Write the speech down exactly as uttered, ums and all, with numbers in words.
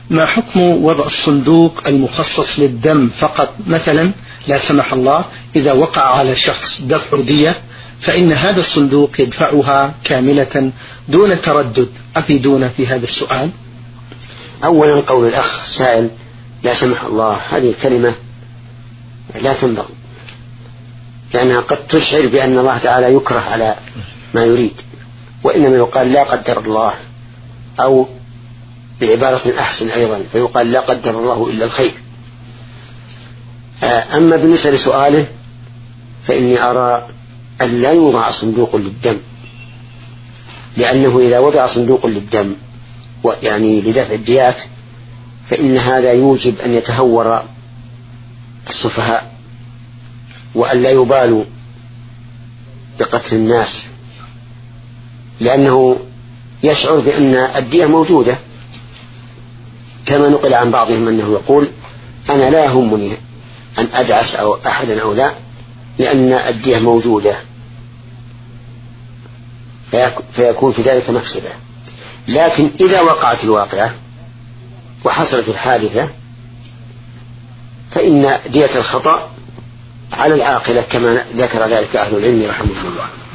ما حكم وضع الصندوق المخصص للدم فقط؟ مثلا لا سمح الله إذا وقع على شخص دفع دية فإن هذا الصندوق يدفعها كاملة دون تردد. أفيدونا في هذا السؤال. أولا قول الأخ السائل لا سمح الله، هذه الكلمة لا تنبغي، لأنها قد تشعر بأن الله تعالى يكره على ما يريد، وإنما يقال لا قدر الله، أو بعبارة أحسن أيضا فيقال لا قدر الله إلا الخير. أما بالنسبة لسؤاله فإني أرى أن لا يوضع صندوق للدم، لأنه إذا وضع صندوق للدم يعني لدفع الديات فإن هذا يوجب أن يتهور السفهاء وأن لا يبالوا بقتل الناس، لأنه يشعر بأن الدية موجودة، كما نقل عن بعضهم أنه يقول أنا لا يهمني أن أدعس أو أحدا أو لا، لأن الدية موجودة، فيكون في ذلك مفسدة. لكن إذا وقعت الواقعة وحصلت الحادثة فإن دية الخطأ على العاقلة كما ذكر ذلك أهل العلم رحمه الله.